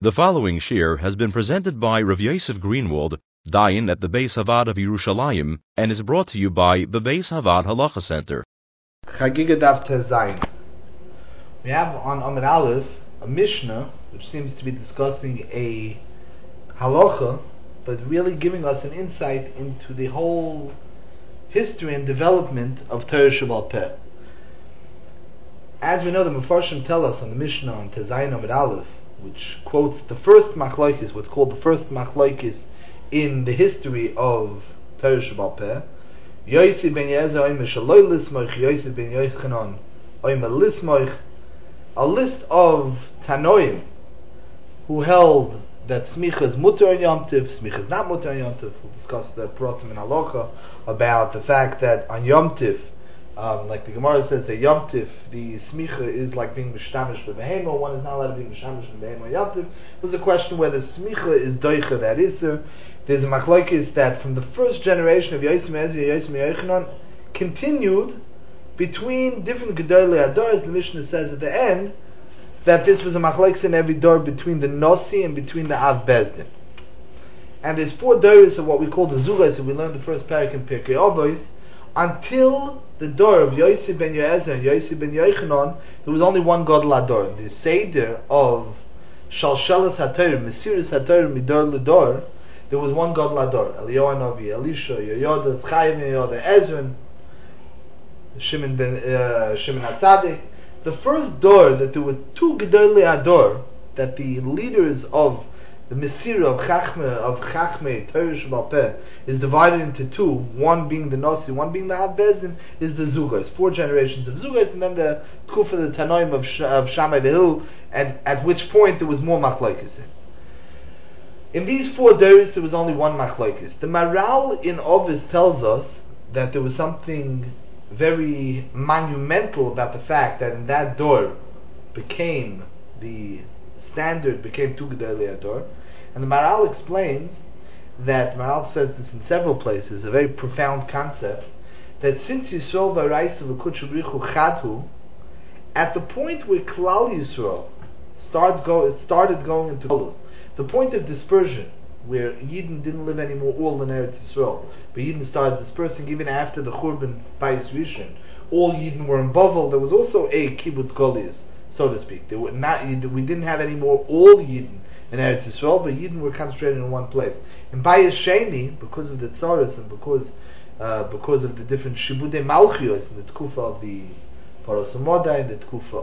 The following shir has been presented by Rav Yosef Greenwald, Dayan at the Beis Havad of Yerushalayim, and is brought to you by the Beis Havad Halacha Center. Chagiga Daf Tezayin. We have on Amud Aleph a Mishnah which seems to be discussing a halacha, but really giving us an insight into the whole history and development of Torah Sheba'al Peh. As we know, the Mefarshim tell us on the Mishnah on Tezayin Amud Aleph, which quotes the first machlokes, what's called the first machlokes in the history of Torah Sheba'al Peh. Yossi ben Yezer oimer shaloi lismoich, Yossi ben Yochanan oimer lismoich. A list of Tanoim who held that smicha is mutar on Yom Tiv, smicha is not mutar on Yom Tiv. We'll discuss the Pratim and Halacha about the fact that on Yom Tiv, like the Gemara says, that Yom Tiv, the smicha is like being mishtamish for behema. One is not allowed to be mishtamish for behema on Yom Tiv. It was a question whether smicha is doicha that iser. There's a machlokes that from the first generation of Yossi ben Yezer, Yossi ben Yochanan, continued between different gedolei adors. The Mishnah says at the end that this was a machlokes in every door between the Nosi and between the Av Bezdin. And there's 4 doors of what we call the Zugas, and we learned the first parak in Pirkei Avos, until the door of Yossi ben Yezer and Yossi ben Yochanan. There was only one Gadol Ador. The Seder of Shalshelas HaTorah, Mesiris HaTorah Midor L'Dor, there was one Gadol Ador: Eliyahu Hanavi, Elisha, Yoyada, Chaim, Yoyada, Ezra, Shimon HaTzadik. The first door that there were 2 Gedolei Ador, that the leaders of the Mesira of Chachmei Torah Sheba'al Peh is divided into 2, one being the Nasi, one being the Av Bezdin, is the Zugos, 4 generations of Zugos, and then the Tkufa, the Tanoim of Shammai the Hill, and at which point there was more machlokes in these 4 doors. There was only one machlokes. The Maral in Ovis tells us that there was something very monumental about the fact that in that door became the standard, became 2 Gedolei Ador. And the Maral explains that, Maral says this in several places, a very profound concept, that since Yisrael v'Oraisa v'Kudsha B'richu Chadhu, at the point where Klal Yisrael started going into Golus, the point of dispersion, where Yidden didn't live anymore all in Eretz Yisrael, but Yidden started dispersing even after the Churban Bayis Rishon. All Yidden were in Bavel. There was also a Kibbutz Goliath, so to speak. We didn't have any more all Yidden in Eretz Yisrael, but Yidden were concentrated in one place. In Bayis Sheni, because of the Tzaras and because of the different Shibudei Malchios, in the Tkufa of the Paros Hamodai, in the Tkufa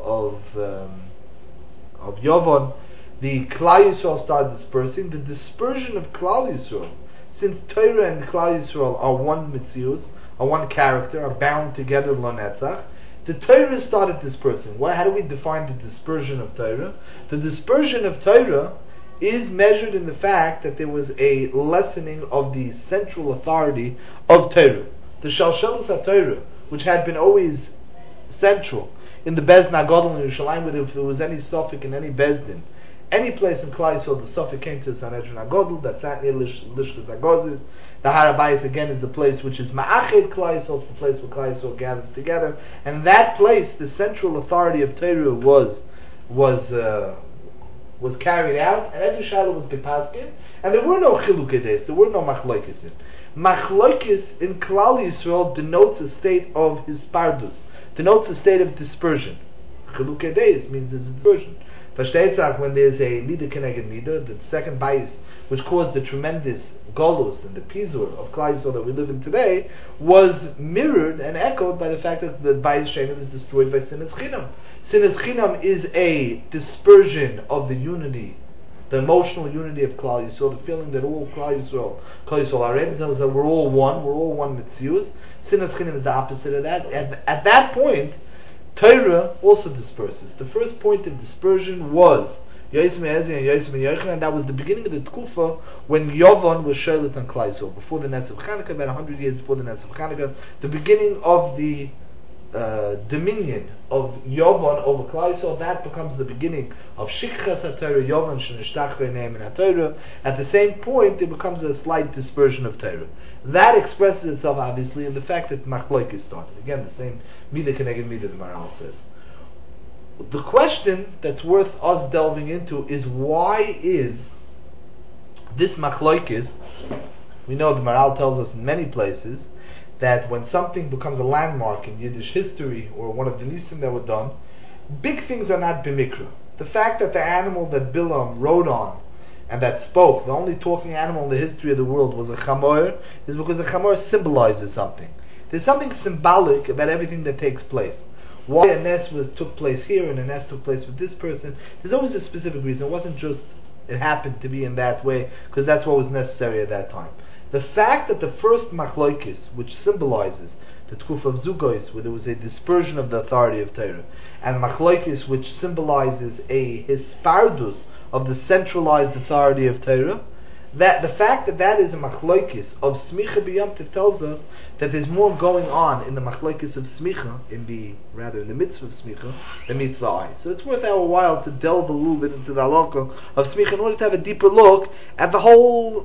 of Yovon, the Klal Yisrael started dispersing. The dispersion of Klal Yisrael, since Torah and Klal Yisrael are one Metzius, are one character, are bound together lo netzach, the Torah started dispersing. How do we define the dispersion of Torah? The dispersion of Torah is measured in the fact that there was a lessening of the central authority of Torah. The Shalshelas HaTorah, which had been always central in the Bezdin HaGadol in Yerushalayim, whether if there was any suffix in any Bezdin, any place in Klal Yisrael, the suffix came to the Sanhedrin HaGadol, that's not near Lishkas HaGozis. The Har HaBayis again is the place which is Ma'ached Klal Yisrael, the place where Klal Yisrael gathers together, and that place, the central authority of Torah was carried out, and every Shiloh was Gepaskin, and there were no Chilukei Deis, there were no Machlokes in. Machlokes in Klal Yisrael denotes a state of Hispardus, denotes a state of dispersion. Chilukei Deis means there's a dispersion. Versteht when there's a Midah Keneged Midah, the second bias which caused the tremendous Golus and the Pizur of Klal Yisrael that we live in today, was mirrored and echoed by the fact that the bias Sheni was destroyed by Sinas Chinam. Sinas Chinam is a dispersion of the unity, the emotional unity of Klal Yisrael, the feeling that all Klal Yisrael are themselves, that we're all one Metzius. Sinas Chinam is the opposite of that. And at that point, Torah also disperses. The first point of dispersion was Yossi ben Yezer and Yossi ben Yochanan, and that was the beginning of the Tkufa when Yovon was Sholet on Klal Yisrael, before the Netz of Chanukah, about 100 years before the Netz of Chanukah, the beginning of the dominion of Yovon over Klal Yisrael. That becomes the beginning of Shikchas HaTorah, Yovon Shenishtach B'nei Min HaTorah. At the same point, there becomes a slight dispersion of Torah. That expresses itself obviously in the fact that Machlokes started. Again, the same Midah Keneged Midah, the Maral says. the question that's worth us delving into is, why is this machlokes? We know the Maral tells us in many places that when something becomes a landmark in Yiddish history or one of the nisim that were done, big things are not b'mikra. The fact that the animal that Bilam rode on and that spoke, the only talking animal in the history of the world, was a chamor, is because a chamor symbolizes something. There's something symbolic about everything that takes place. Why a nest took place here and a nest took place with this person, there's always a specific reason. It wasn't just it happened to be in that way because that's what was necessary at that time. The fact that the first machlokes, which symbolizes the Tkuf of Zugos, where there was a dispersion of the authority of Torah, and machlokes, which symbolizes a hispardus of the centralized authority of Torah, that the fact that that is a machlokes of smicha b'yom tov tells us that there's more going on in the machlokes of smicha, in the mitzvah of smicha, than meets the eye. So it's worth our while to delve a little bit into the halakha of smicha in order to have a deeper look at the whole,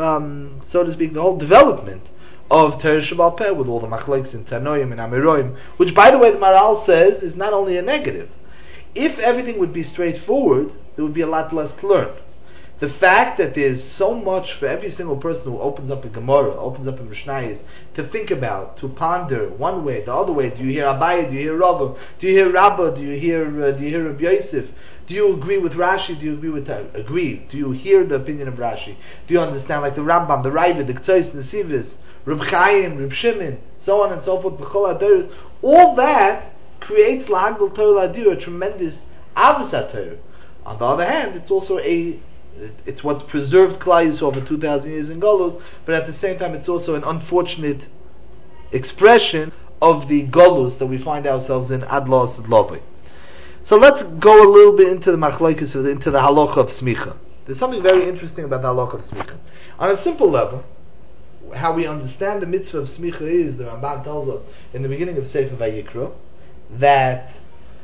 so to speak, the whole development of Torah Sheba'al Peh, with all the machlokes in Tanoim and Amiroim, which, by the way, the Maral says is not only a negative. If everything would be straightforward, there would be a lot less to learn. The fact that there's so much for every single person who opens up a Gemara, opens up a Mishnayos, to think about, to ponder one way, the other way. Do you hear Abaye? Do you hear Rava? Do you hear Rabbah? Do you hear Rabbi Yosef? Do you agree with Rashi? Do you agree with agree? Do you hear the opinion of Rashi? Do you understand, like the Rambam, the Raiva, the Ktsos, the Sivis, Reb Chaim, Reb Shimon, so on and so forth, B'chol Adoros? All that creates L'Hagdol Torah L'Adir, a tremendous Avos HaTorah. On the other hand, it's also it's what's preserved Klal Yisrael for 2,000 years in Golus, but at the same time it's also an unfortunate expression of the Golus that we find ourselves in Ad Lo Asad Lovei. So let's go a little bit into the machlokes, into the halacha of smicha. There's something very interesting about the halacha of smicha. On a simple level, how we understand the mitzvah of smicha is, the Ramban tells us in the beginning of Sefer Vayikra, that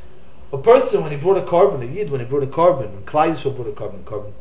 a person, when he brought a carbon, a yid, when he brought a carbon, when Klal Yisrael brought a carbon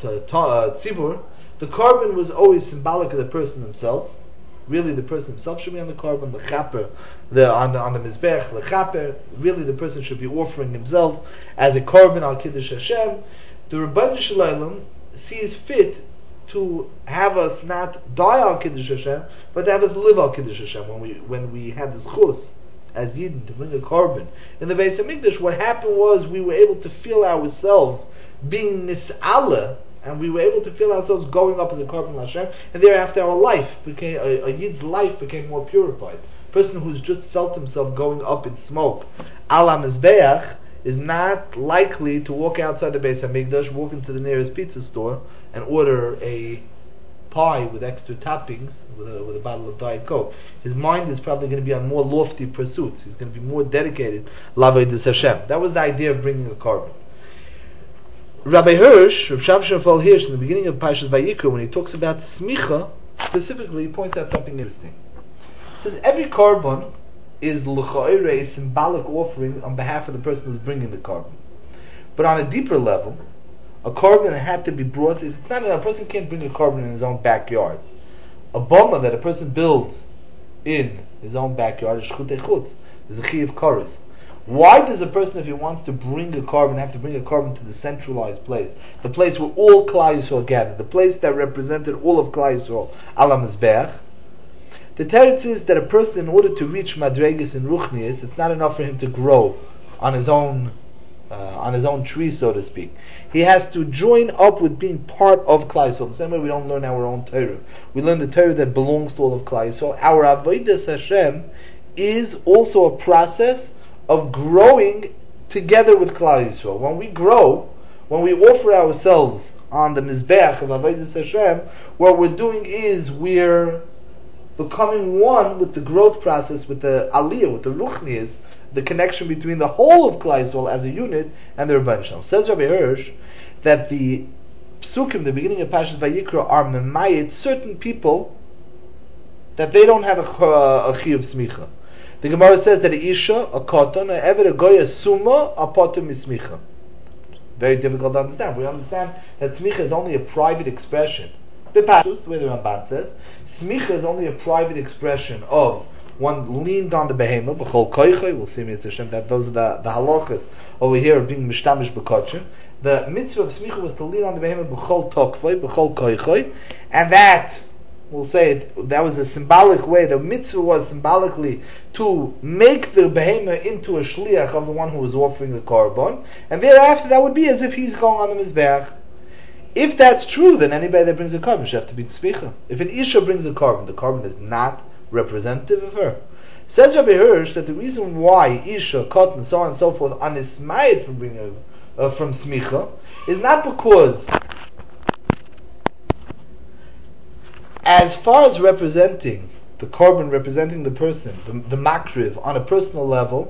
tzibur, the carbon was always symbolic of the person himself. Really, the person himself should be on the carbon, the chaper, on the mizbech, the chaper. Really, the person should be offering himself as a carbon al kiddush Hashem. The Rebbeinu Shalom sees fit to have us not die al kiddush Hashem, but to have us live al kiddush Hashem. When we had this chus as Yidden to bring a carbon in the Beis Hamikdash, what happened was we were able to feel ourselves being nis'ala, and we were able to feel ourselves going up as a carbon Hashem, and thereafter our life became, a Yid's life became more purified. A person who's just felt himself going up in smoke, ala mizbeach, is not likely to walk outside the Beis Hamikdash, walk into the nearest pizza store, and order a pie with extra toppings, with a bottle of Diet Coke. His mind is probably going to be on more lofty pursuits. He's going to be more dedicated l'avodas Hashem. That was the idea of bringing a carbon. Rabbi Hirsch, Rav Shamshon Hirsch, in the beginning of Parshas Vayikra, when he talks about smicha, specifically, he points out something interesting. He says every carbon is l'cha'ira, a symbolic offering on behalf of the person who's bringing the carbon. But on a deeper level, a carbon had to be brought. It's not a person can't bring a carbon in his own backyard. A boma that a person builds in his own backyard is shchutei chutz. There's a chi of kares. Why does a person, if he wants to bring a carbon, have to bring a carbon to the centralized place, the place where all Klal Yisrael gathered, the place that represented all of Klal Yisrael, ala mizbeach? The teretz is that a person, in order to reach madregas and ruchnias, it's not enough for him to grow on his own tree, so to speak. He has to join up with being part of Klal Yisrael. The same way we don't learn our own Torah. We learn the Torah that belongs to all of Klal Yisrael. Our avodas Hashem is also a process of growing together with Klal Yisrael. When we grow, when we offer ourselves on the mizbeach of avodas Hashem, what we're doing is we're becoming one with the growth process, with the aliyah, with the ruchnias, the connection between the whole of Klal Yisrael as a unit and the Rebbeinu Shalom. Says Rabbi Hirsch that the psukim, the beginning of Parshas Vayikra, are memayit certain people that they don't have a chi of smicha. The Gemara says that a isha, a koton, a eved, a goy, a summa, a potem is smicha. Very difficult to understand. We understand that smicha is only a private expression. The way the Ramban says, smicha is only a private expression of one leaned on the behemoth, b'chol koichoi, we'll see Mitzvah Hashem, that those are the halachas over here of being mishtamish b'kotcher. The mitzvah of smicha was to lean on the behemoth, b'chol tokfoi, b'chol koichoi, and that, we'll say it, that was a symbolic way. The mitzvah was symbolically to make the behemoth into a shliach of the one who was offering the korban, and thereafter that would be as if he's going on the mizbeach. If that's true, then anybody that brings a korban should have to be tzmicha. If an isha brings a korban, the korban is not representative of her. Says Rabbi Hirsch that the reason why isha, cotton, so on and so forth, are nismayed from bringing from smicha is not because, as far as representing the korban, representing the person, the makriv on a personal level,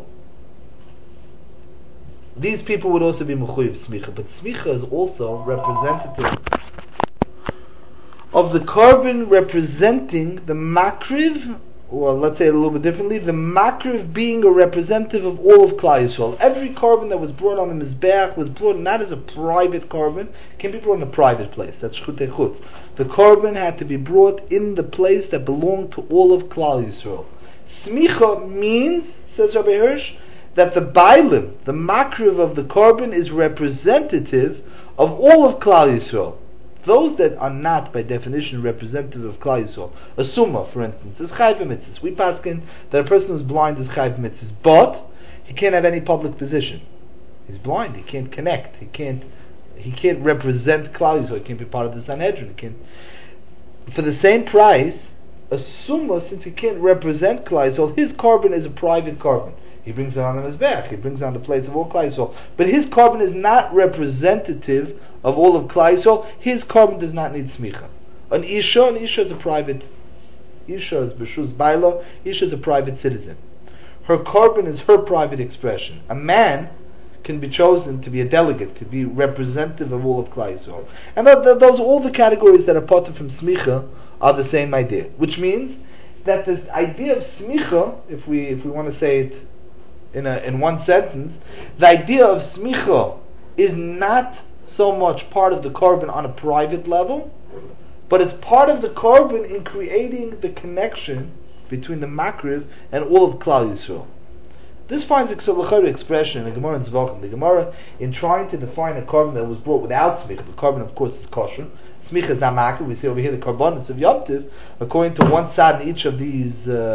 these people would also be mechuyev smicha, but smicha is also representative of the korban representing the makriv, or let's say it a little bit differently, the makriv being a representative of all of Klal Yisrael. Every korban that was brought on the mizbeach was brought not as a private korban, can be brought in a private place. That's chutei chutz. The korban had to be brought in the place that belonged to all of Klal Yisrael. Smicha means, says Rabbi Hirsch, that the bailim, the makriv of the korban, is representative of all of Klal Yisrael. Those that are not, by definition, representative of Klal Yisrael, a summa, for instance, is chayv mitzvahs. We paskin that a person who's blind is chayv mitzvahs, but he can't have any public position. He's blind. He can't connect. He can't represent Klal Yisrael. He can't be part of the Sanhedrin. He can't. For the same price, a summa, since he can't represent Klal Yisrael, his korban is a private korban. He brings it on the mizbeach. He brings it on the place of all Klal Yisrael. But his korban is not representative of all of Klal Yisrael. His korban does not need smicha. An isha is a private. Isha is b'shus baila. Isha is a private citizen. Her korban is her private expression. A man can be chosen to be a delegate, to be representative of all of Klal Yisrael. And those all the categories that are part from smicha are the same idea. Which means that this idea of smicha, if we want to say it in one sentence, the idea of smicha is not so much part of the korban on a private level, but it's part of the korban in creating the connection between the makriv and all of Klal Yisrael. This finds an expression in the Gemara in Zvachim. The Gemara, in trying to define a korban that was brought without smicha, the korban of course is kosher. Smicha is not makriv. We see over here the korbanos of Yom Tov, according to one side in each of these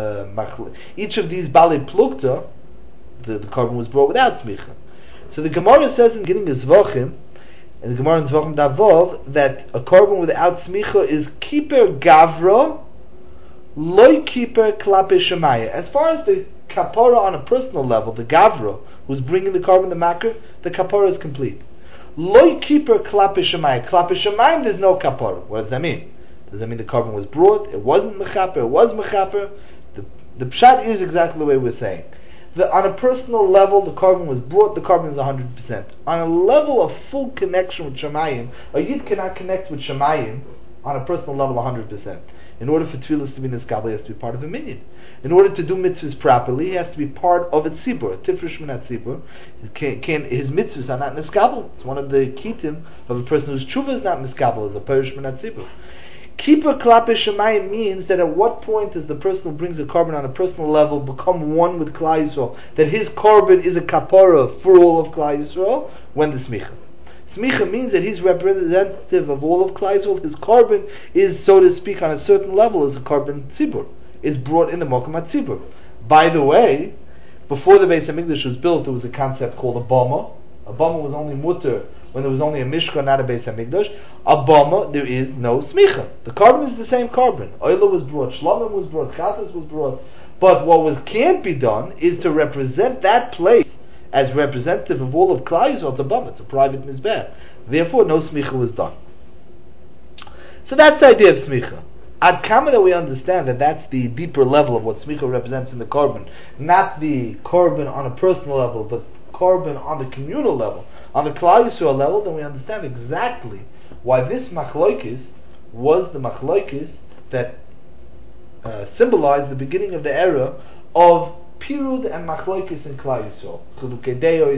Bali Plukta, the korban was brought without smicha. So the Gemara says in getting Zvachim, and the Gemara in Zvachim Davov, that a korban without smicha is kiper gavra, loy kiper klape shemaya. As far as the kapara on a personal level, the gavra who's bringing the korban, the makriv, the kapara is complete. Loy kiper klape shemaya. Klape shemayim, there's no kapara. What does that mean? Does that mean the korban was brought? It wasn't mechaper. It was mechaper. The pshat is exactly the way we're saying. On a personal level, the korban was brought, the korban is 100%. On a level of full connection with Shemayim, a Yid cannot connect with Shemayim on a personal level 100%. In order for tefillas to be niskabel, he has to be part of a minyan. In order to do mitzvahs properly, he has to be part of a tzibur, tifresh minat tzibur. His mitzvahs are not niskabel. It's one of the kitim of a person whose tshuva is not niskabel, is a perish minat tzibur. Keeper klape shemayim means that at what point does the person who brings a korban on a personal level become one with Klal Yisrael? That his korban is a kapara for all of Klal Yisrael? When the smicha. Smicha means that he's representative of all of Klal Yisrael. His korban is, so to speak, on a certain level as a korban tzibur. It's brought in the mokum tzibur. By the way, before the Beis HaMikdash was built, there was a concept called a bama. A bama was only mutter when there was only a mishkan, not a Beis HaMikdash. A bama, there is no smicha. The korban is the same korban. Oila was brought, shlamim was brought, chasas was brought. But what can't be done is to represent that place as representative of all of Klal Yisrael. It's a bama, it's a private mizbeh. Therefore, no smicha was done. So that's the idea of smicha. Ad kama that we understand that that's the deeper level of what smicha represents in the korban, not the korban on a personal level, but korban on the communal level, on the Klal Yisrael level, then we understand exactly why this machlokes was the machlokes that symbolized the beginning of the era of pirud and machlokes in Klal Yisrael. Chilukei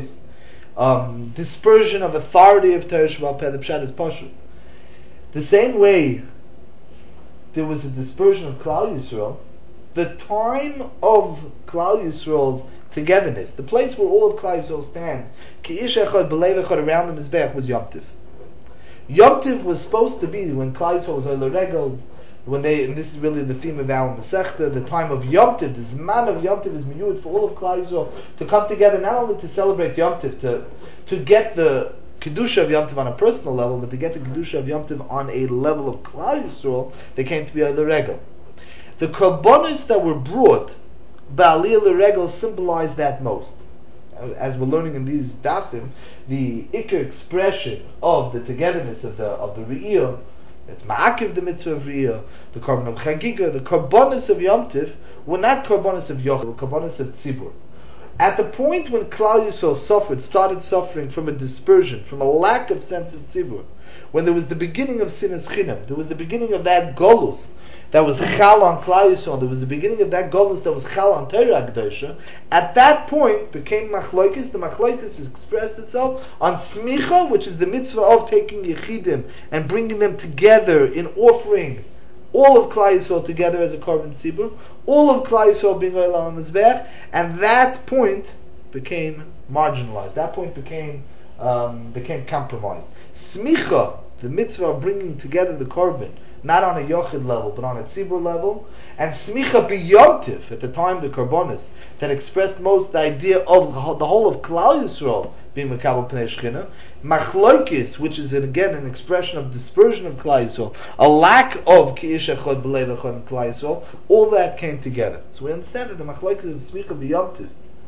deos, dispersion of authority of Torah Sheba'al Peh. The pshat is pashut. The same way there was a dispersion of Klal Yisrael, the time of Klal Yisrael's togetherness, the place where all of Klal Yisrael stands, Ki'ish Echad B'Lev Echad around the Mizbeach was Yom Tiv. Yom Tiv was supposed to be when Klal Yisrael was Oler Regel, and this is really the theme of our Masechta, the time of Yom Tiv, this man of Yom Tiv is miyud for all of Klal Yisrael to come together, not only to celebrate Yom Tiv, to get the Kedusha of Yom Tiv on a personal level, but to get the Kedusha of Yom Tiv on a level of Klal Yisrael, they came to be Oler Regel. The Karbonos that were brought, Ba'aliyah L'Regel, symbolized that most. As we're learning in these dafim, the ikar expression of the togetherness of the Re'iyah, it's Ma'akiv the mitzvah of Re'iyah, the Korban of Chagiga, the Karbonos of Yom Tiv were not Karbonos of Yochel, were Karbonos of Tzibur. At the point when Klal Yisrael started suffering from a dispersion, from a lack of sense of Tzibur, when there was the beginning of Sinas Chinam, there was the beginning of that Golus, that was Chal on Klal Yisrael, there was the beginning of that Golus that was Chal on Torah Kedosha, at that point became Machlokes. The Machlokes expressed itself on Smicha, which is the mitzvah of taking Yechidim and bringing them together in offering all of Klal Yisrael together as a Korban Tzibur, all of Klal Yisrael being Olam Mizbech, and that point became marginalized. That point became compromised. Smicha, the mitzvah of bringing together the Korban, not on a Yochid level, but on a Tzibur level, and Smicha B'Yom at the time the Karbonos, that expressed most the idea of the whole of Klal Yisrael being Mekabel Pnei Shechina, Machlokes, which is again an expression of dispersion of Klal Yisrael, a lack of Ki'ish Echad B'Lev Echad in Klal Yisrael, all that came together. So we understand that the Machlokes of Smicha B'Yom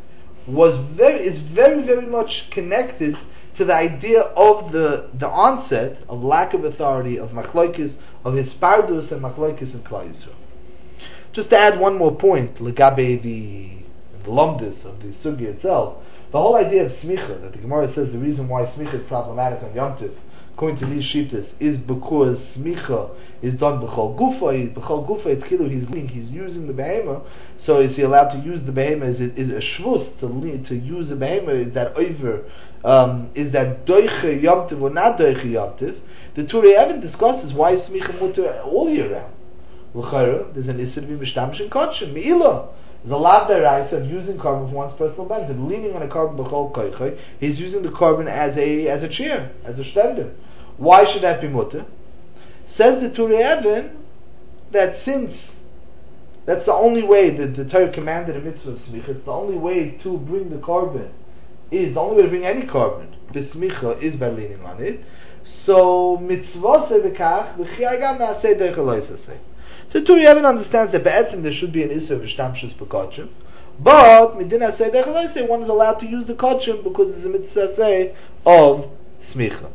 is very, very much connected to the idea of the onset of lack of authority, of Machlokes, of Hispardus and Machlokes in Klal Yisrael. Just to add one more point, Legabe the Lomdus of the Sugya itself, the whole idea of Smicha, that the Gemara says the reason why Smicha is problematic on Yom Tiv, according to these Shittas, is because Smicha is done B'chol Gufa. B'chol Gufa, it's Kilu, he's using the Behema, so is he allowed to use the Behema? Is a Shvus to use the Behema? Is that over? Is that Doiche Yom Tiv or not Doiche Yom Tiv? The Turei Even discusses why is Smicha Mutter all year round. L'chayra, there's an Isser to be Mishtamish in Kodshin, Me'ilah. There's a lot of of using carbon for one's personal benefit. Leaning on a carbon b'chol koichai, he's using the carbon as a chair, as a shtender. Why should that be mutter? Says the Turei Even that since that's the only way that the Torah commanded a mitzvah of smicha, it's the only way to bring the carbon, is the only way to bring any carbon, b'smicha, is by leaning on it. So mitzvah sebekach v'chiyagam naaseh derech aloisaseh. So Turei Even understands that be'etzim there should be an issue of ishtamshus b'kodshim, but midina say derech one is allowed to use the kodshim because there's a mitzvah of smicha.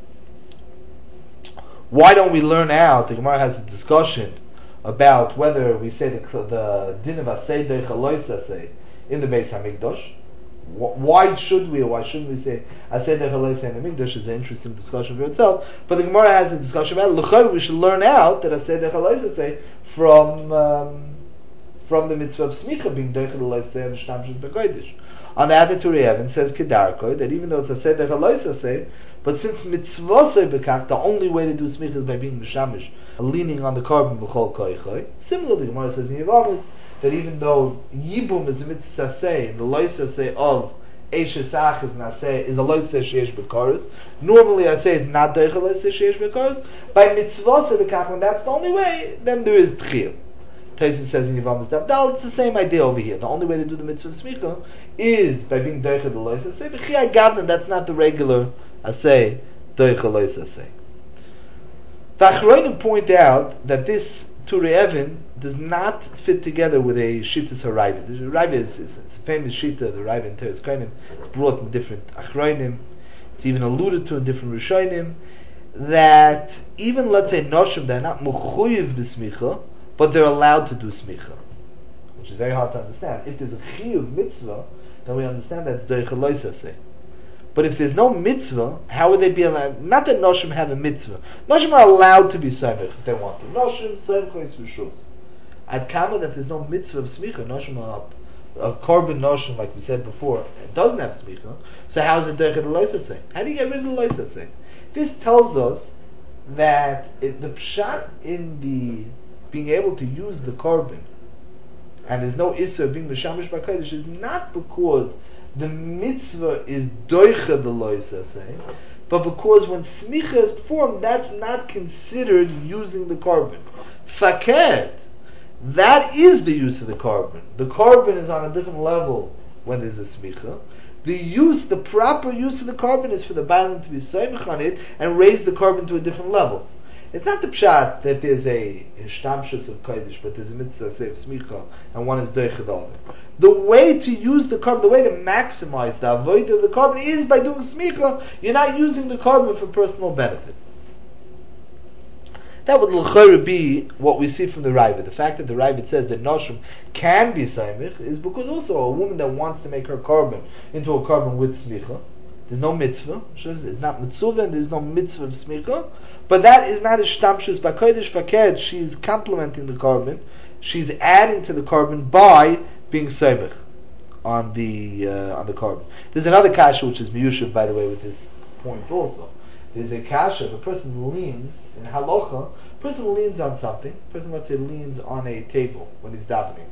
Why don't we learn out? The Gemara has a discussion about whether we say the din of asay derech aloisaseh in the Beis Hamikdash. Why should we or why shouldn't we say asay derech aloisaseh in the Mikdash? Is an interesting discussion for itself. But the Gemara has a discussion about it. We should learn out that asay derech aloisaseh from the mitzvah of smicha being derech aloisaseh and shtamshus b'kodesh. On the other Turei Even says kedarko that even though it's asay derech aloisaseh, but since mitzvah bekach, the only way to do smicha is by being mishamish, leaning on the carbon b'chol koichai. Similarly, Gemara says in Yevamos that even though yibum is a mitzvah say, and the loisa say of eshes achas naseh is a loisa sheyesh b'karos, normally I say it's not deicha loisa sheyesh b'karos. By mitzvah bekach, when that's the only way, then there is tchiyah. Taisus says in Yevamos Davdal, it's the same idea over here. The only way to do the mitzvah of smicha is by being deicha the loisa say. B'chiyah gavna, that's not the regular asay deicha loisa say. The Achronim point out that this Turei Even does not fit together with a Shittas HaRavid. The Ravid is a famous Shitta, the Ravid in Teres Kohanim. It's brought in different Achronim. It's even alluded to in different Rishonim. That even, let's say, Noshim, they're not Mechuyev b'smicha, but they're allowed to do smicha. Which is very hard to understand. If there's a Chiyuv mitzvah, then we understand that's Deicha Loisaseh. But if there's no mitzvah, how would they be allowed? Not that Noshim have a mitzvah. Noshim are allowed to be Saimech if they want to. Noshim, Saimech, Rishus. At Kama, that there's no mitzvah of Smicha, Noshim are a Korban Noshim, like we said before, it doesn't have Smicha, so how is it Derech Loisaseh? How do you get rid of the Loisaseh? This tells us that the Pshat in the being able to use the Korban and there's no issa of being mishamish b'kodesh is not because the mitzvah is doicha the loisa, but because when smicha is performed, that's not considered using the carbon. Faked, that is the use of the carbon. The carbon is on a different level when there's a smicha. The proper use of the carbon is for the bailam to be soymech on it and raise the carbon to a different level. It's not the pshat that there's a hishtamshus of kodesh, but there's a mitzvah say of smicha, and one is doicha the other. The way to use the carbon, the way to maximize the avodah of the carbon is by doing smicha. You're not using the carbon for personal benefit. That would l'chayr be what we see from the Ravid. The fact that the Ravid says that noshim can be saimich is because also a woman that wants to make her carbon into a carbon with smicha, there's no mitzvah. It's not mitzvah, and there's no mitzvah of smicha. But that is not a shtamshus b'kodesh faked. She's complementing the carbon. She's adding to the carbon by being saimich on the carbon. There's another kasha which is miyushav, by the way, with this point also. There's a kasha. If a person leans in halacha, a person leans on something. A person, let's say, leans on a table when he's davening.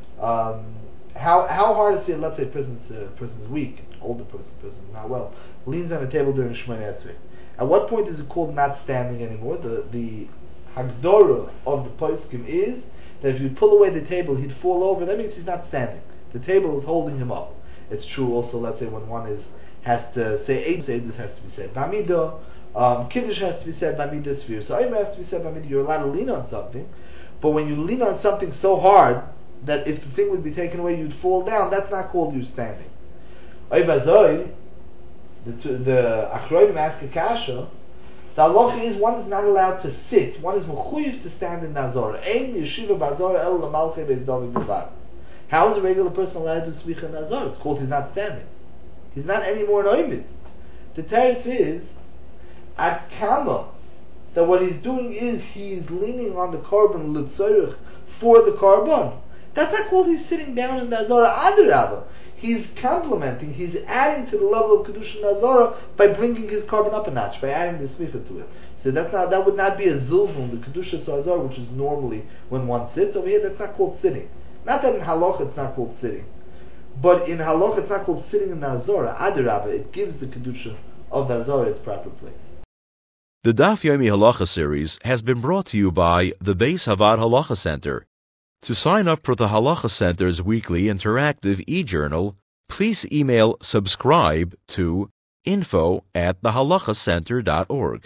How hard is it? Let's say a person's weak, older person's not well, leans on a table during Shemona Esrei. At what point is it called not standing anymore? The hagdorah of the poskim is that if you pull away the table, he'd fall over. That means he's not standing. The table is holding him up. It's true also, let's say, when one has to say Eidus has to be said Bamidah, Kiddush has to be said Bamidah Sphere. So Ayim has to be said Bamidah. You're allowed to lean on something, but when you lean on something so hard that if the thing would be taken away, you'd fall down, that's not called you standing. Ayim the Achronim ask a kasha. The halacha is one is not allowed to sit. One is mechuyev to stand in Nazor. Ein yeshiva bazor el lamalchei beis David b'vad. How is a regular person allowed to smicha in Nazor? It's called he's not standing. He's not anymore an oimid. The teretz is at kama that what he's doing is he's leaning on the carbon l'tzorich for the carbon. That's not called he's sitting down in Nazor. Adarabah. He's complementing, he's adding to the level of Kedusha Nazara by bringing his carbon up a notch, by adding the smicha to it. So that would not be a zilvun, the Kedusha Nazara, which is normally when one sits. Over here, that's not called sitting. Not that in halacha it's not called sitting, but in halacha it's not called sitting in Nazara. Adarabah, it gives the Kedusha of Nazara its proper place. The Daf Yomi Halacha series has been brought to you by the Beis Havad Halacha Center. To sign up for the Halacha Center's weekly interactive e-journal, please email subscribe to info@thehalachacenter.org.